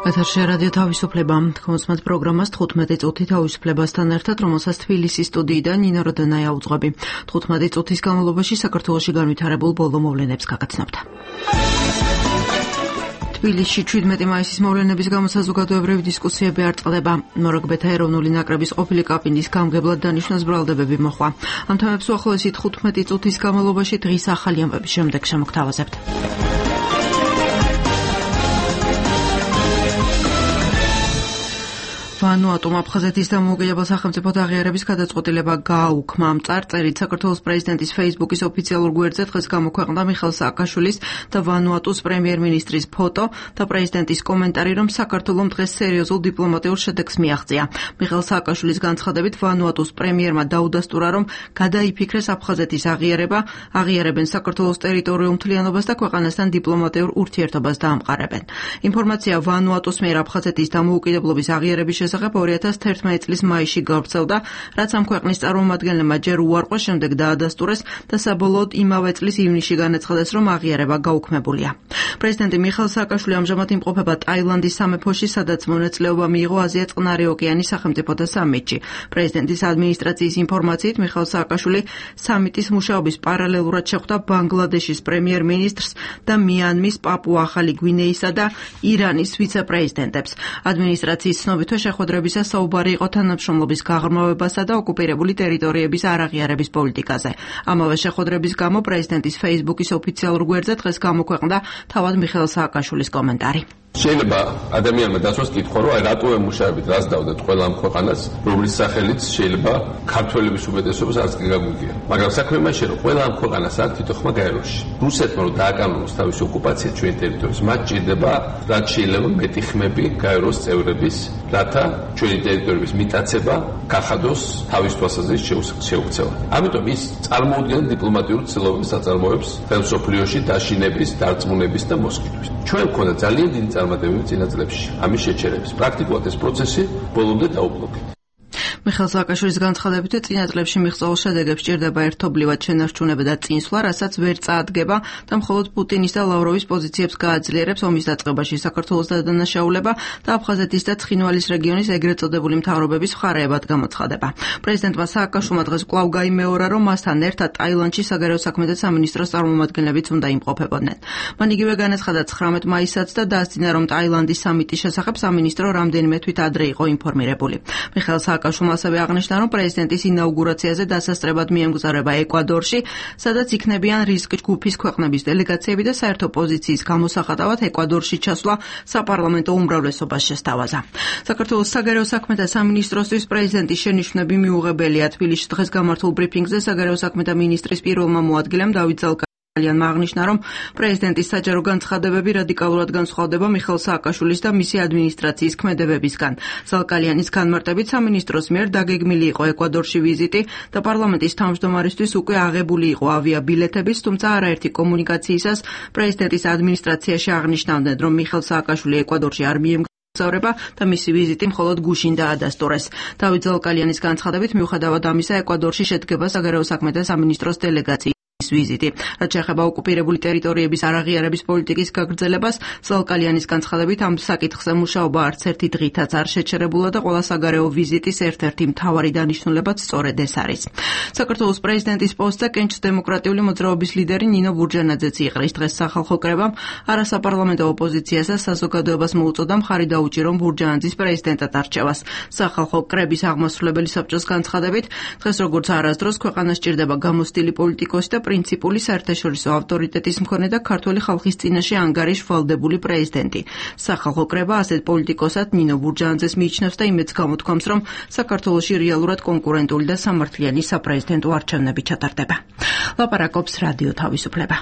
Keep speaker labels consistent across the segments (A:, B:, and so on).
A: ეთერში რადიო თავისუფლება. თქვენს პროგრამას 15 წუთი თავისუფლებასთან ერთად, რომელსაც თბილისის სტუდიიდან ნინო როდანაია უძღვები. 15 წუთის განმავლობაში საქართველოში განვითარებულ ბოლო მოვლენებს გაგაცნობთ. თბილისში 17 მაისის მოვლენების გამო საზოგადოებრივი დისკუსიები არ წყდება. მორაგბეთა ეროვნული ნაკრების ყოფილი კაპიტანის გამგებლად დანიშვნას ბრალდებები მოხდა. ამ თემებს უახლოესი 15 წუთის განმავლობაში დღის ახალი ამბების შემდეგ შემოგთავაზებთ. ვანუატუმ აფხაზეთის დამოუკიდებელ სახელმწიფოდ აღიარების გადაწყვეტილება გააუქმა. ამ წარწერით საქართველოს პრეზიდენტის Facebook-ის ოფიციალურ გვერდზე დღეს გამოქვეყნდა მიხეილ სააკაშვილის და ვანუატუს პრემიერ-მინისტრის ფოტო და პრეზიდენტის კომენტარი, რომ საქართველომ დღეს სერიოზულ დიპლომატიურ შედეგს მიაღწია. მიხეილ სააკაშვილის განცხადებით, ვანუატუს პრემიერმა დაუდასტურა, რომ გადაიფიქრეს აფხაზეთის აღიარება, აღიარებენ საქართველოს ტერიტორიულ მთლიანობას და ქვეყანასთან დიპლომატიურ ურთიერთობას დაამყარებენ. ინფორმაცია ვანუატუს მიერ აფხაზეთის დამოუკიდებლობის აღიარების შესახებ 2011 წლის მაისში გავრცელდა, რაც ამ ქვეყნის წარმომადგენლებმა ჯერ უარყო, შემდეგ დაადასტურეს და საბოლოოდ იმავე წლის ივნისში განაცხადეს, რომ აღიარება გაუქმებულია. პრეზიდენტი მიხეილ სააკაშვილი ამჟამად იმყოფება ტაილანდის სამეფოში, სადაც მონაწილეობა მიიღო აზია-წყნარი ოკეანის სახელმწიფოთა სამიტში. პრეზიდენტის ადმინისტრაციის ინფორმაციით, მიხეილ სააკაშვილი სამიტის მუშაობის პარალელურად შეხვდა ბანგლადეშის პრემიერ-მინისტრს და მიანმის, პაპუა-ახალი გვინეისა და ირანის ვიცე-პრეზიდენტებს. ადმინისტრაციის ცნობითვე შეხვედრებისა საუბარი იყო თანამშრომლობის გაღრმავებასა და ოკუპირებული ტერიტორიების არაღიარების პოლიტიკაზე. ამავე შეხვედრების გამო პრეზიდენტის Facebook-ის ოფიციალურ გვერდზე დღეს გამოქვეყნდა თავად მიხეილ სააკაშვილის კომენტარი.
B: შეიძლება ადამიანმა დაწვეს კითხვა, რომ რატო ემუშავებით, რას დავდეთ ყველა ამ ქვეყანას, რომლის სახელით შეიძლება ქართველების უმეტესობას არც კი გაგვიგია. მაგრამ საქმე იმაშია, რომ ყველა ამ ქვეყანას აქვს თითო ხმა გაეროში. რუსეთმა რომ დააკამროს თავისი ოკუპაცია ჩვენ ტერიტორიაზე, მათ ჭირდება რაც შეიძლება მეტი ხმები გაეროს წევრების, რათა ჩვენი ტერიტორიების მიტაცება გახადოს თავის თვალსაზრისით შეუქცევად. ამიტომ ის წარმოუდგენელ დიპლომატიურ ცდილობებს აწარმოებს ხელსოფლიოში დაშინების, დარწმუნების და მოსყიდვის. ჩვენ გვქონდა ძალიან დიდი წარმატებები წინა წლებში ამის შეჩერების. პრაქტიკულად ეს პროცესი ბოლომდე დაუბრუნდა.
A: მიხეილ სააკაშვილის განცხადებით, წინა წლებში მიღწეულ შედეგებს ჭირდება ერთობლივად შენარჩუნება და წინსვლა, რასაც ვერ წაადგება და მხოლოდ პუტინის და ლავროვის პოზიციებს გააძლიერებს ომის დაწყებაში საქართველოს დადანაშაულება და აფხაზეთის და ცხინვალის რეგიონის ეგრეთ წოდებული მთავრობების მხარეებად გამოცხადება. პრეზიდენტმა სააკაშვილმა დღეს კვლავ გაიმეორა, რომ მასთან ერთად ტაილანდში საგარეო საქმეთა სამინისტროს წარმომადგენლებიც უნდა იმყოფებოდნენ. მან იგივე განაცხადა 19 მაისსაც და დაასწინა, რომ ტაილანდის სამიტის შესახებ სამინისტრო რამდენიმე თვით ადრე იყო ინფორმირებული. მიხეილ სააკაშვილმა ასევე აღნიშნა, რომ პრეზიდენტის ინაუგურაციაზე დასასწრებად მიემგზავრება ეკვადორში, სადაც იქნებიან რისკ ჯგუფის ქვეყნების დელეგაციები და საერთო პოზიციის გამოსახატავად ეკვადორში ჩასვლა საპარლამენტო უმრავლესობას შესთავაზა. საქართველოს საგარეო საქმეთა სამინისტროსთვის პრეზიდენტის შენიშვნები მიუღებელია. თბილისში დღეს გამართულ ბრიფინგზე საგარეო საქმეთა მინისტრის პირველმა მოადგილემ დავით ზალკალიანმა აღნიშნა, რომ პრეზიდენტის საჯარო განცხადებები რადიკალურად განსხვავდება მიხეილ სააკაშვილის და მისი ადმინისტრაციის ქმედებებისგან. ზალკალიანის განმარტებით, სამინისტროს მიერ დაგეგმილი იყო ეკვადორში ვიზიტი და პარლამენტის თავმჯდომარისთვის უკვე აღებული იყო ავიაბილეთების, თუმცა არაერთი კომუნიკაციისას პრეზიდენტის ადმინისტრაციაში აღნიშნავდნენ, რომ მიხეილ სააკაშვილი ეკვადორში არ მიემგზავრება და მისი ვიზიტი მხოლოდ გუშინ დაადასტურეს. დავით ზალკალიანის განცხადებით, მიუხედავად ამისა, ეკვადორში შედგება საგარეო საქმეთა სამინისტროს დელეგაცია. ვიზიტი. რაც შეეხება ოკუპირებული ტერიტორიების არაღიარების პოლიტიკის გაგრძელებას, ზალკალიანის განცხადებით, ამ საკითხზე მუშაობა არც ერთი დღითაც არ შეჩერებულა და ყველა საგარეო ვიზიტის ერთ-ერთი მთავარი დანიშნულებაც სწორედ ეს არის. საქართველოს პრეზიდენტის პოსტზე კენჭს დემოკრატიული მოძრაობის ლიდერი ნინო ბურჯანაძეც იყრის. დღეს სახალხო კრებამ არასაპარლამენტო ოპოზიციასა საზოგადოებას მოუწოდა მხარი დაუჭირონ ბურჯანაძის პრეზიდენტად არჩევას. სახალხო კრების აღმასრულებელი საბჭოს განცხადებით, დღეს როგორც არასდროს ქვეყანას ჭირდება გამოცდილი პოლიტიკოსი და პრინციპული საერთაშორისო ავტორიტეტის მქონე და ქართული ხალხის წინაშე ანგარიშვალდებული პრეზიდენტი. სახალხო კრება ასეთ პოლიტიკოსად ნინო ბურჯანაძეს მიიჩნევს და იმედს გამოთქვამს, რომ საქართველოში რეალურად კონკურენტული და სამართლიანი საპრეზიდენტო არჩევნები ჩატარდება. ლაპარაკობს რადიო თავისუფლება.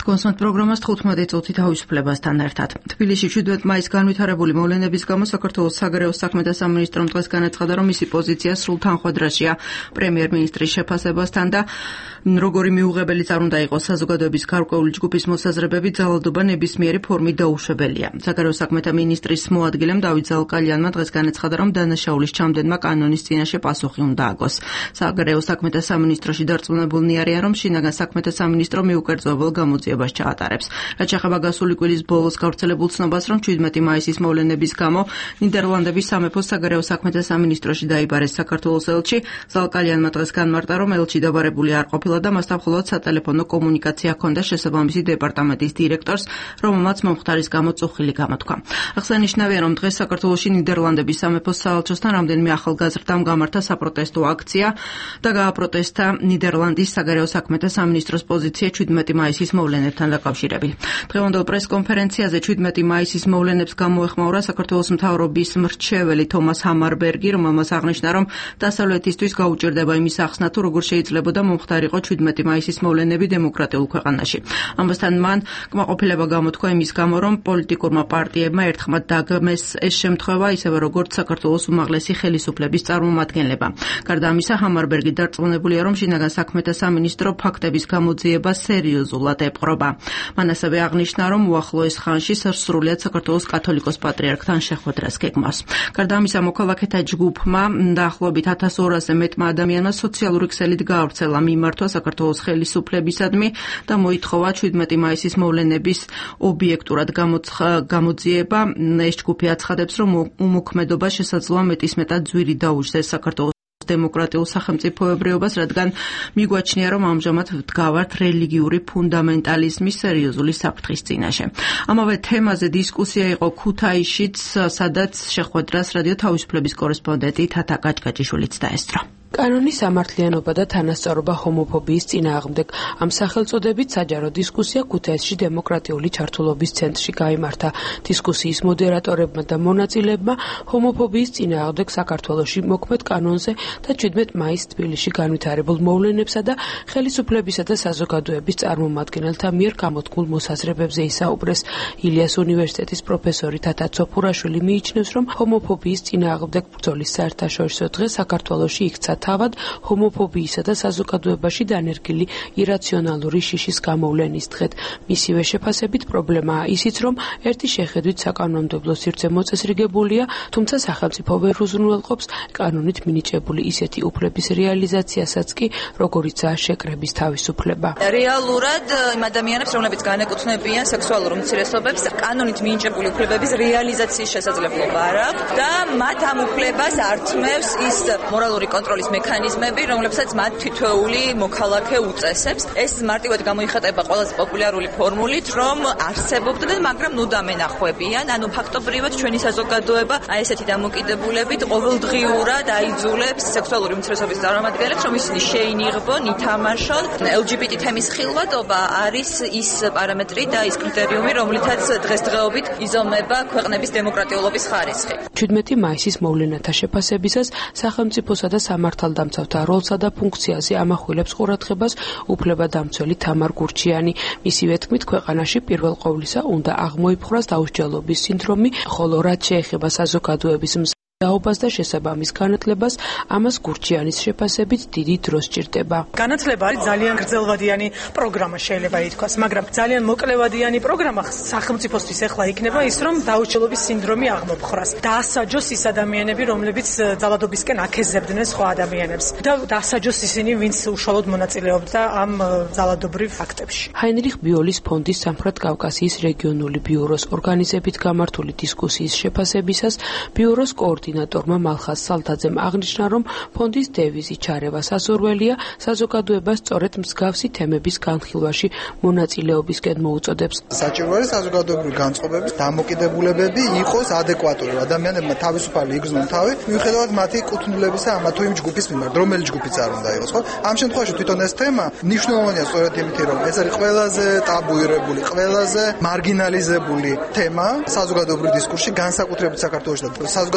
A: კონსმეთ პროგრამას 15 წუთი თავისუფლებასთან ერთად. თბილისში 17 მაისს განვითარებული მოვლენების გამო საქართველოს საგარეო საქმეთა სამინისტრომ დღეს განაცხადა, რომ მისი პოზიცია სრულ თანხმდრაშია პრემიერ-მინისტრის შეფასებასთან და როგორი მიუღებელიც არ უნდა იყოს საზოგადოების გარკვეული ჯგუფის მოსაზრებები, ძალადობა ნებისმიერი ფორმით დაუშვებელია. საგარეო საქმეთა მინისტრის მოადგილემ დავით ზალკალიანმა დღეს განაცხადა, რომ დანაშაულის ჩამდენმა კანონის წინაშე პასუხი უნდა აგოს. საგარეო საქმეთა სამინისტროში დარწმუნებულნი არიან, რომ შინაგან საქმეთა სამინისტრო მიუკერძოებელ გამოძიებას ჩაატარებს. რაც შეეხება გასული კვირის ბოლოს გავრცელებულ ცნობას, რომ 17 მაისის მოვლენების გამო ნიდერლანდების სამეფოს საგარეო საქმეთა სამინისტროში დაიბარეს საქართველოს ელჩი, ზალკალიანმა დღეს განმარტა, რომ ელჩი დაბარებული არ ყოფილა და მასთან მხოლოდ სატელეფონო კომუნიკაცია ჰქონდა შესაბამისი დეპარტამენტის დირექტორს, რომელმაც მომხდარის გამო წუხილი გამოთქვა. აღსანიშნავია, რომ დღეს საქართველოში ნიდერლანდების სამეფოს საელჩოსთან რამდენიმე ახალგაზრდამ გამართა საპროტესტო აქცია და გააპროტესტა ნიდერლანდის საგარეო საქმეთა სამინისტროს პოზიცია 17 მაისის მოვლენებთან დაკავშირებით. დღევანდელ პრესკონფერენციაზე 17 მაისის მოვლენებს გამოეხმაურა საქართველოს მთავრობის მრჩეველი თომას ჰამარბერგი, რომელმაც აღნიშნა, რომ დასავლეთისთვის გაუჭირდება იმის ახსნა, თუ როგორ შეიძლებოდა მომხდარიყო 17 მაისის მოვლენები დემოკრატიულ ქვეყანაში. ამასთან მან კმაყოფილება გამოთქვა იმის გამო, რომ პოლიტიკურმა პარტიებმა ერთხმად დაგმეს ეს შემთხვევა, ისევე როგორც საქართველოს უმაღლესი ხელისუფლების წარმომადგენლება. გარდა ამისა, ჰამარბერგი დარწმუნებულია, რომ შინაგან საქმეთა სამინისტრო ფაქტების გამოძიებას სერიოზულად ეპყრობა. მან ასევე აღნიშნა, რომ უახლოეს ხანში სრულად საქართველოს კათოლიკოს პატრიარქთან შეხვედრას გეგმავს. გარდა ამისა, მოქალაქეთა ჯგუფმა დაახლოებით 1200-ზე მეტმა ადამიანმა სოციალური ქსელით გაავრცელა მიმართვა საქართველოს ხელისუფლებისადმი და მოითხოვა 17 მაისის მოვლენების ობიექტურად გამოძიება. ეს ჯგუფი აცხადებს, რომ უმოქმედობა შესაძლოა მეტისმეტად ძვირი დაუჯდეს საქართველოს დემოკრატიულ სახელმწიფოებრიობას, რადგან მიგვაჩნია, რომ ამჟამად ვდგავართ რელიგიური ფუნდამენტალიზმის სერიოზული საფრთხის წინაშე. ამავე თემაზე დისკუსია იყო ქუთაისშიც, სადაც შეხვედრას რადიო თავისუფლების კორესპონდენტი თათა კაჭკაჭიშვილიც დაესწრო.
C: კანონის სამართლიანობა და თანასწორობა ჰომოფობიის წინააღმდეგ. ამ სახელწოდებით საჯარო დისკუსია ქუთაისში დემოკრატიული ჩართულობის ცენტრში გაიმართა. დისკუსიის მოდერატორებმა და მონაწილეებმა ჰომოფობიის წინააღმდეგ საქართველოში მოქმედ კანონზე და 17 მაისს თბილისში განვითარებულ მოვლენებსა და ხელისუფლებისა და საზოგადოების წარმომადგენელთა მიერ გამოთქმულ მოსაზრებებზე ისაუბრეს. ილიას უნივერსიტეტის პროფესორი თათა ცოფურაშვილი მიიჩნევს, რომ ჰომოფობიის წინააღმდეგ ბრძოლის საერთაშორისო დღე საქართველოში იქცა თავად ჰომოფობიისა და საზოგადოებაში დანერგილი ირაციონალური შიშის გამოვლენის დღედ. მისივე შეფასებით პრობლემაა ისიც, რომ ერთი შეხედვით საკანონმდებლო სივრცე მოწესრიგებულია, თუმცა სახელმწიფო ვერ უზრუნველყოფს კანონით მინიჭებული ისეთი უფლების რეალიზაციასაც კი, როგორიცაა შეკრების თავისუფლება.
D: რეალურად იმ ადამიანებს, რომლებიც განეკუთვნებიან სექსუალურ უმცირესობებს, კანონით მინიჭებული უფლებების რეალიზაციის შესაძლებლობა არ აქვს და მათ ამ უფლებას ართმევს ის მორალური კონტროლის მექანიზმები, რომლებსაც მათ თითოეული მოქალაქე უწესებს. ეს მარტივად გამოიხატება ყველაზე პოპულარული ფორმულით, რომ არსებობდა, მაგრამ ნუ დამენახვებიან, ანუ ფაქტობრივად ჩვენი საზოგადოება აი ესეთი დამოკიდებულებით ყოველდღიურად აიძულებს სექსუალური უმცირესობის წარმომადგენლებს, რომ ისინი შეინიღბონ, ითამაშონ. LGBT თემის ხილვადობა არის ის პარამეტრი და ის კრიტერიუმი, რომლითაც დღესდღეობით იზომება ქვეყნების დემოკრატიულობის ხარისხი.
C: 17 მაისის მოვლენათა შეფასებისას სახელმწიფოსა და სამართალდამცავთა როლსა და ფუნქციაზე ამახვილებს ყურადღებას უფლებადამცველი თამარ გურჩიანი. მისივე თქმით, ქვეყანაში პირველ ყოვლისა უნდა აღმოიფხვრას დაუსჯელობის სინდრომი, ხოლო რაც შეეხება საზოგადოების დაობას და შესაბამის განათლებას, ამას გურჩიანის შეფასებით დიდი დრო სჭირდება.
E: განათლება არის ძალიან გრძელვადიანი პროგრამა, შეიძლება ითქვას, მაგრამ ძალიან მოკლევადიანი პროგრამა სახელმწიფოსთვის ახლა იქნება ის, რომ დაუსჯელობის სინდრომი აღმოფხვრას. დაასაჯოს ის ადამიანები, რომლებიც ძალადობისკენ აქეზებდნენ სხვა ადამიანებს და დაასაჯოს ისინი, ვინც უშუალოდ მონაწილეობდა ამ ძალადობრივ ფაქტებში.
C: ჰაინრიხ ბიოლის ფონდის სამხრეთ კავკასიის რეგიონული ბიუროს ორგანიზებით გამართული დისკუსიის შეფასებისას ბიუროს კოორდინატორმა მალხაზ სალთაძემ აღნიშნა, რომ ფონდის დევიზი ჩარევა სასურველია, საზოგადოებას სწორედ მსგავსი თემების განხილვაში მონაწილეობისკენ მოუწოდებს.
F: საჭირო არის საზოგადოებრივი განწყობების დამოკიდებულებები იყოს ადეკვატური. ადამიანებმა თავისუფალი იგრძნონ თავი, მიუხედავად მათი კუთვნილებისა ამა თუ იმ ჯგუფის მიმართ, რომელი ჯგუფიც არ უნდა იყოს, ხო? ამ შემთხვევაში თვითონ ეს თემა მნიშვნელოვანია სწორედ იმითი, რომ ეს არის ყველაზე ტაბუირებული, ყველაზე მარგინალიზებული თემა საზოგადოებრივ დისკურსში, განსაკუთრებით საქართველოში და საზოგადოებას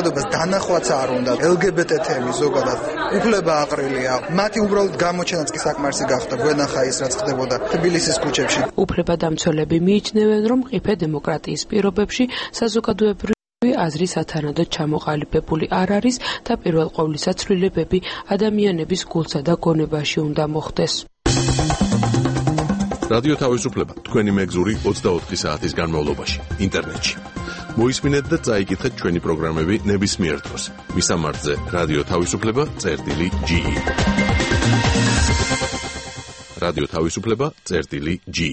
F: განახვაც არ უნდა. LGBT თემი ზოგადად უფლება აყრილია. მათი უბრალოდ გამოჩენაც კი საკმარისი გახდა. გვენახა ის რაც ხდებოდა თბილისის ქუჩებში.
C: უფლებადამცველები მიიჩნევენ, რომ ყიფე დემოკრატიის პირობებში საზოგადოებრივი აზრის ათანადოდ ჩამოყალიბებული არ არის და პირველ ყოვლისა ცვლილებები ადამიანების გულსა და გონებაში უნდა მოხდეს.
G: რადიო თავისუფლება თქვენი მეგზური 24 საათის განმავლობაში ინტერნეტში. მოისმინეთ და წაიკითხეთ ჩვენი პროგრამები ნებისმიერ დროს. მისამართზე რადიო თავისუფლება.ge რადიო თავისუფლება.ge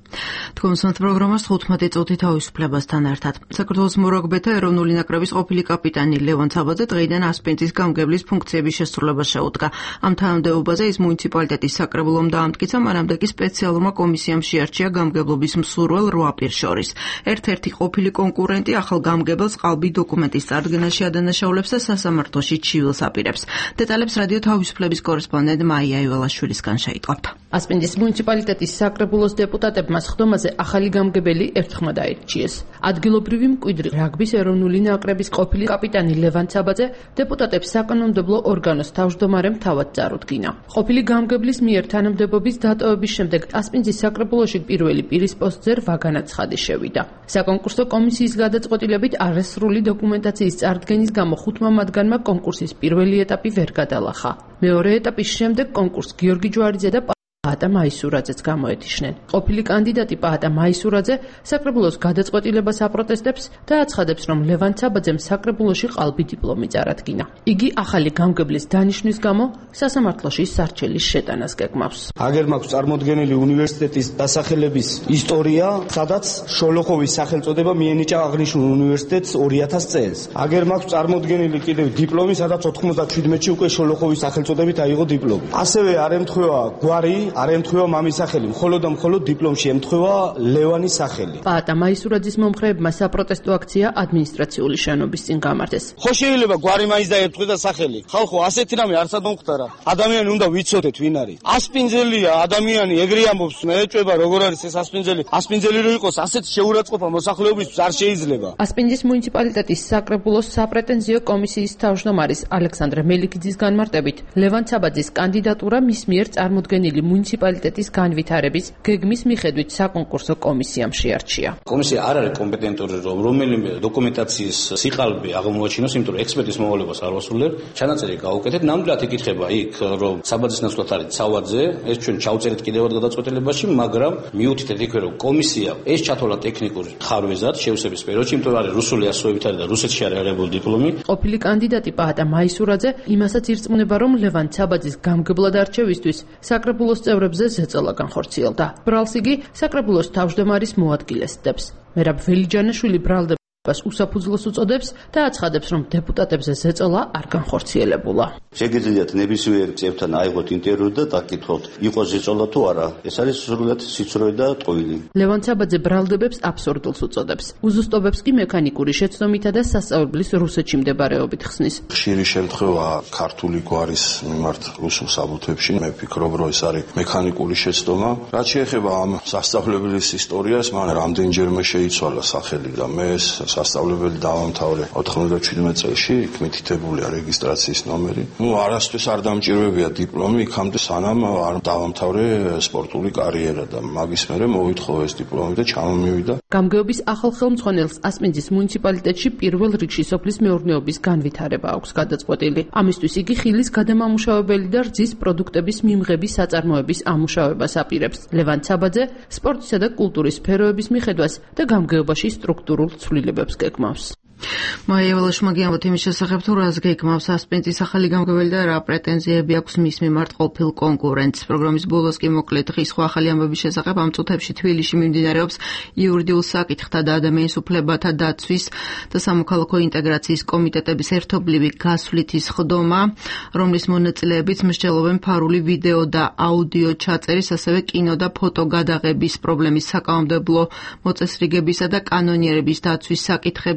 A: თქვენს პროგრამას 15 წუთი თავისუფლებასთან ერთად. საქართველოს მორაგბეთა ეროვნული ნაკრების ყოფილი კაპიტანი ლევან ცაბაძე დღეიდან ასპინძის გამგებლის ფუნქციების შესრულებას შეუდგა. ამ თანამდებობაზე ის მუნიციპალიტეტის საკრებულომ დაამტკიცა, მანამდე კი სპეციალურმა კომისიამ შეარჩია გამგებლობის მსურველ 8 პირს შორის. ერთ-ერთი ყოფილი კონკურენტი ახალ გამგებელს ყალბი დოკუმენტის წარდგენაში ადანაშაულებს და სასამართლოში ჩივილს აპირებს. დეტალებს რადიო თავისუფლების კორესპონდენტ მაია იველაშვილისგან შეიტყობთ.
H: ასპინძის მუნიციპალიტეტის საკრებულოს დეპუტატებმა სხდომაზე ახალი გამგებელი ერთხმად აირჩიეს. ადგილობრივი მკვიდრი რაგბის ეროვნული ნაკრების ყოფილი კაპიტანი ლევან ცაბაძე დეპუტატებს საკანონმდებლო ორგანოს თავმჯდომარემ თავად წარუდგინა. ყოფილი გამგებლის მიერ თანამდებობის დატოვების შემდეგ ასპინძის საკრებულოში პირველი პირის პოსტზე 8 განაცხადი შევიდა. საკონკურსო კომისიის გადაწყვეტილებით არასრული დოკუმენტაციის წარდგენის გამო 5 მათგანმა კონკურსის პირველი ეტაპი ვერ გადალახა. მეორე ეტაპის შემდეგ კონკურსს გიორგი ჯვარიძე და პაატა მაისურაძეც გამოეთიშნენ. ყოფილი კანდიდატი პაატა მაისურაძე საკრებულოს გადაწყვეტილებას აპროტესტებს და აცხადებს, რომ ლევან ცაბაძემ საკრებულოში ყალბი დიპლომი წარადგინა. იგი ახალი გამგებლის დანიშვნის გამო სასამართლოში სარჩელის შეტანას გეგმავს.
I: აგერ მაქვს წარმოდგენილი უნივერსიტეტის დასახელების ისტორია, სადაც შოლოხოვის სახელწოდება მიენიჭა აღნიშნულ უნივერსიტეტს 2000 წელს. აგერ მაქვს წარმოდგენილი კიდევ დიპლომი, სადაც 97-ში უკვე შოლოხოვის სახელწოდებით აიღო დიპლომი. ასევე არ ემთხვევა გვარი, არ ემთხვევა მამის სახელი, მხოლოდ და მხოლოდ დიპლომში ემთხვევა ლევანის სახელი.
H: პაატა მაისურაძის მომხრეებმა საპროტესტო აქცია ადმინისტრაციული შენობის წინ გამართეს.
I: ხო შეიძლება გვარი მაინც დაემთხვევა სახელი. ხალხო, ასეთი რამე არც არ მომხდარა. ადამიანი უნდა ვიცოდეთ ვინ არის. ასპინძელია ადამიანი, ეგრე ამბობს, მე ეჭვება როგორ არის ეს ასპინძელი. ასპინძელი რო იყოს, ასეთ შეურაცხყოფა მოსახლეობისთვის არ შეიძლება.
H: ასპინძის მუნიციპალიტეტის საკრებულოს საპრეტენზიო კომისიის თავმჯდომარის ალექსანდრე მელიქიძის განმარტებით, ლევან ცაბაძის კანდიდატურა მის მიერ წარმოდგენილი მუნიციპალიტეტის განვითარების გეგმის მიხედვით საკონკურსო კომისიამ შეარჩია.
J: კომისია არ არის კომპეტენტური, რომ რომელიმე დოკუმენტაციის სიყალბე აღმოაჩინოს, იმიტომ რომ ექსპერტის მოვალეობას არ ვასრულებ. ჩანაწერი გავუკეთეთ, ნამდვილად იკითხება იქ, რომ საბაძის ნაცვლად არის ცავაძე, ეს ჩვენ ჩავწერეთ კიდევ გადაწყვეტილებაში, მაგრამ მიუთითეთ იქვე, რომ კომისია ეს ჩათვალა ტექნიკური ხარვეზად შევსების პერიოდში, იმიტომ რომ არის რუსული ასოებით არის და რუსეთში არის აღებული დიპლომი.
H: ყოფილი კანდიდატი პაატა მაისურაძე იმასაც ირწმუნება, რომ ლევან ცაბაძის გამგებლად არჩევისთვის საკრებულოს წევრებზე ზეწოლა განხორციელდა. ბრალს იგი საკრებულოს თავმჯდომარის მოადგილეს სდებს. მერაბ ველიჯანაშვილი ბრალდებას უსაფუძვლოს უწოდებს და აცხადებს, რომ დეპუტატებზე ზეწოლა არ განხორციელებულა.
K: შეგიძლიათ ნებისმიერ წევრთან აიღოთ ინტერვიუ და დაკითხოთ, იყო ზეწოლა თუ არა. ეს არის სრულად სიცრუე და ტყუილი.
H: ლევან ცაბაძე ბრალდებებს აბსურდულს უწოდებს. უზუსტობებს კი მექანიკური შეცდომითა და სასწავლებლის რუსეთში მდებარეობით ხსნის.
L: ხშირი შემთხვევა ქართული გვარის მიმართ რუსულ საბუთებში, მე ვფიქრობ, რომ ეს არის მექანიკური შეცდომა. რაც შეეხება ამ სასწავლებლის ისტორიას, მან რამდენჯერმე შეიცვალა სახელი და მე სასწავლებელი დავამთავრე 97 წელში, იქ მითითებულია რეგისტრაციის ნომერი. არასდროს არ დამჭირვებია დიპლომი, იქამდე სანამ არ დავამთავრე სპორტული კარიერა და მაგის მერე მოვითხოვე ეს დიპლომი და ჩამომივიდა.
H: გამგეობის ახალ ხელმძღვანელს ასპინძის მუნიციპალიტეტში პირველ რიგში სოფლის მეურნეობის განვითარება აქვს გადაწყვეტილი. ამისთვის იგი ხილის გადამამუშავებელი და რძის პროდუქტების მიმღების საწარმოების ამუშავებას აპირებს. ლევან ცაბაძე სპორტისა და კულტურის სფეროების მიხედვას და გამგეობაში სტრუქტურულ ცვლილებებს გეგმავს.
A: მაია ველაშმაგიანოთ იმის შესახებ, თუ რას გეგმავს ასპინძის ახალი გამგებელი და რა პრეტენზიები აქვს მის მიმართ ყოფილ კონკურენტს. პროგრამის ბოლოს კი მოკლედ დღის სხვა ახალი ამბების შესახებ ამ წუთებში თბილისში მიმდინარეობს იურიდიულ საკითხთა და ადამიანის უფლებათა დაცვის და სამოქალაქო ინტეგრაციის კომიტეტების ერთობლივი გასვლითი სხდომა, რომლის მონაწილეებიც მსჯელობენ ფარული ვიდეო და აუდიო ჩაწერის, ასევე კინო და ფოტო გადაღების პრობლემის საკანონმდებლო მოწესრიგებისა და კანონიერების დაცვის საკითხებზე.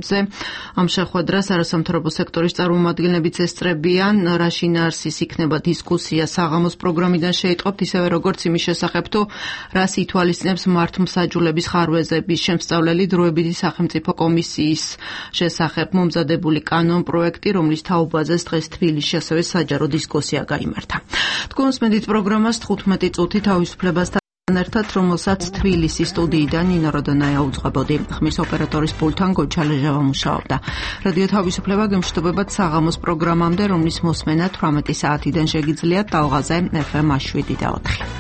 A: ამ შეხვედრას არასამთავრობო სექტორის წარმომადგენლებიც ესწრებიან, რა შინაარსის იქნება დისკუსია საღამოს პროგრამიდან შეიტყობთ, ისევე როგორც იმის შესახებ, თუ რას ითვალისწინებს მართლმსაჯულების ხარვეზების შემსწავლელი დროებითი სახელმწიფო კომისიის შესახებ მომზადებული კანონპროექტი, რომლის თაობაზეც დღეს თბილისში ასევე საჯარო დისკუსია გაიმართა. თქვენს მედით პროგრამას 15 წუთი თავისუფლებასთან ერთად, რომელსაც თბილისის სტუდიიდან ნინო როდონაია უძღვებოდი. ხმის ოპერატორის პულტთან გოჩა ლეჟავა მუშაობდა. რადიო თავისუფლება გემშვიდობებად საღამოს პროგრამამდე, რომლის მოსმენა 18 საათიდან შეგიძლიათ ტალღაზე FM 7 და 4.